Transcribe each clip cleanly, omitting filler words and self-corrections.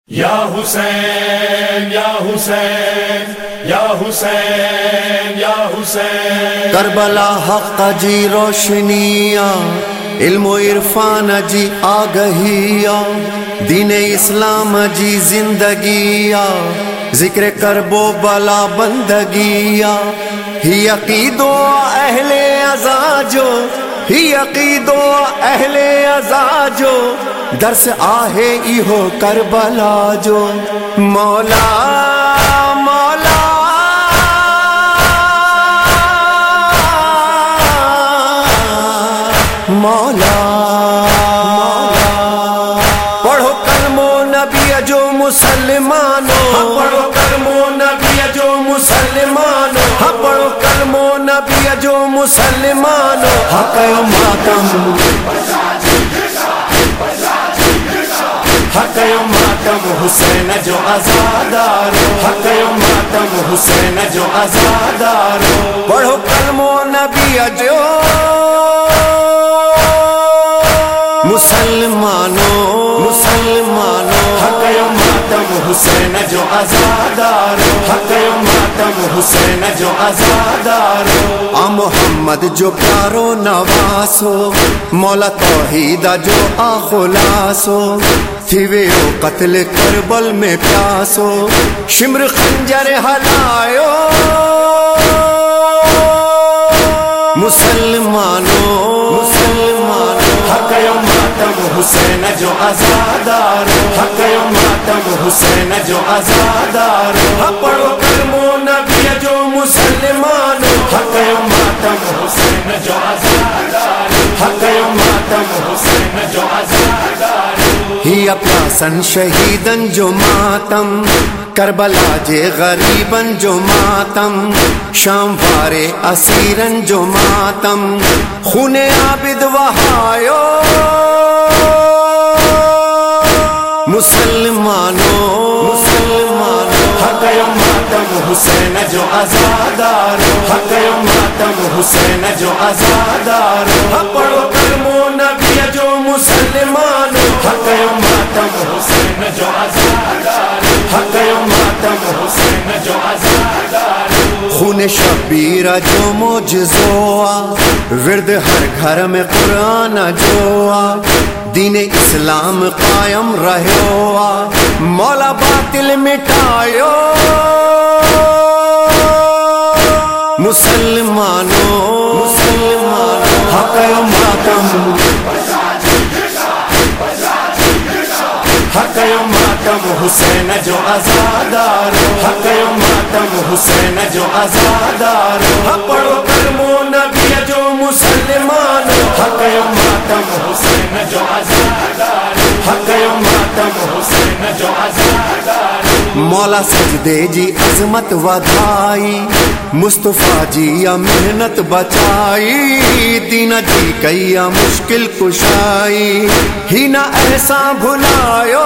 یا حسین یا حسین یا حسین یا حسین، کربلا حق جی روشنیاں، علم و عرفان جی آگہیاں، دین اسلام جی زندگیاں، ذکر کرب و بلا بندگیاں، ہی عقیدو اہل ازاجو، ہی عقیدو اہل ازاجو، درس آہے ایہو کربلا جو، مولا مولا مولا پڑھو کلمہ نبی جو مسلمانوں، پڑھو کلمہ نبی جو مسلمانوں، پڑھو کلمہ نبی جو مسلمانوں، حق ماتم حق ماتم حسین جو آزادارو، حق ماتم حسین جو آزادارو، پڑھو کلمہ نبی جو مسلمانوں مسلمانوں، حق ماتم حسین جو آزادارو، حق ماتم حسین جو آزادارو، آ محمد جو پیارو نواسو، مولا توحید جو آخلاسو، تھی ویو قتل کربل میں پیاسو، شمر خنجر ہلایو، مسلمانوں مسلمانوں، حق ماتم حسین جو آزادارو، حق ماتم حسین جو آزادارو، پڑھو کلمہ نبی جو مسلمانوں، حق ماتم حسین جو آزادارو، حق ماتم حسین جو آزادارو، ہی پیاسن شہیدن جو ماتم، کربلا جے غریبن جو ماتم، شام وارے اسیرن جو ماتم، خون عابد وہایو، مسلمانوں مسلمانوں، حق ماتم حسین جو آزادارو، حق ماتم حسین جو آزادارو، پڑھو کلمہ نبی جو مسلمانوں، حق ماتم حسین جو آزادارو، حق ماتم حسین جو آزادارو، خون شبیر جو معجزوا، ورد ہر گھر میں قرآن جوا، دین اسلام قائم رہوا، مولا باطل مٹایو، مسلمانوں مسلمانوں، حق ماتم حق ماتم حسین جو آزادارو، حق ماتم حسین جو آزادارو، پڑھو کلمہ نبی جو مسلمانوں، حق ماتم حسین جو آزادارو، حق ماتم حسین جو آزادارو، مولا سجدے جی عظمت ودھائی، مصطفیٰ جی یا محنت بچائی، دین جی کیا مشکل کشائی، ہی نہ ایسا بھلایو،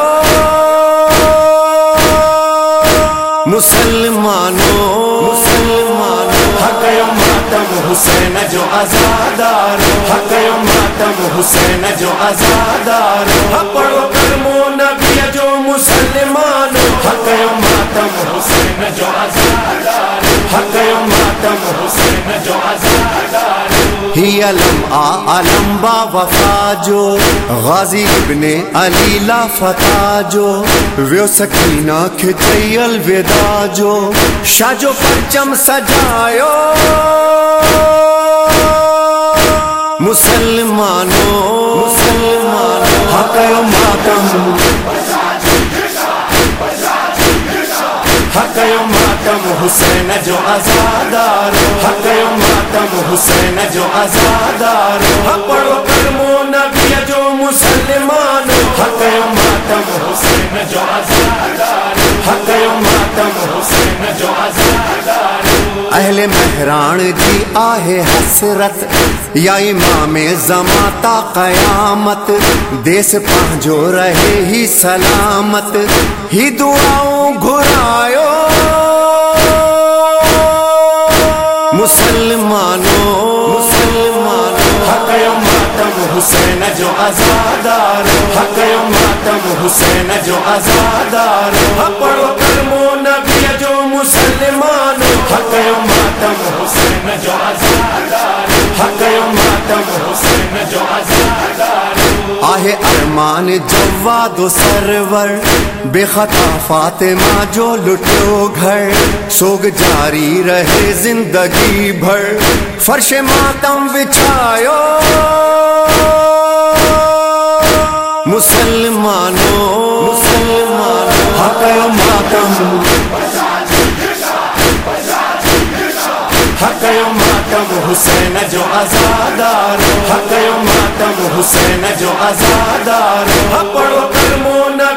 مسلمانوں مسلمانوں، حق ماتم حسین جو آزادارو، حق ماتم حسین جو آزادارو، پڑھو کلمہ نبی جو مسلمانوں، حق ماتم حسین جو آزادارو، حق ماتم حسین جو آزادارو، ہی علم عالم با وفا جو، غازی ابن علی لا فتح جو، ویو سکینہ کھچئی الوداع جو، شاہ جو پرچم سجایو، مسلمانوں مسلمانوں، حق ماتم حق ماتم حسین جو آزادارو، حق ماتم حسین جو آزادارو، پڑھو کلمہ نبی جو مسلمانوں، حق ماتم حسین جو آزادارو، حق ماتم حسین جو آزادارو، اہل مہران جی آہے حسرت، یا امام زمان تا قیامت، دیس پہنجو رہے ہی سلامت، ہی دعاؤں گھرایو، مسلمانوں مسلمانوں، حق ماتم حسین جو آزادارو، حق و ماتم حسین جو آزادارو، پڑھو کلمہ نبی جو مسلمانو، حق و ماتم حسین جو آزادارو، حق و ماتم حسین جو آزادارو۔ آہ ارمان جواد و سرور، بے خطا فاطمہ جو لٹو گھر، سوگ جاری رہے زندگی بھر، فرش ماتم بچھایو مسلمانوں، حق و ماتم، حق و ماتم حسین جو آزادارو، حق و ماتم حسین جو آزادارو، پڑھو کلمہ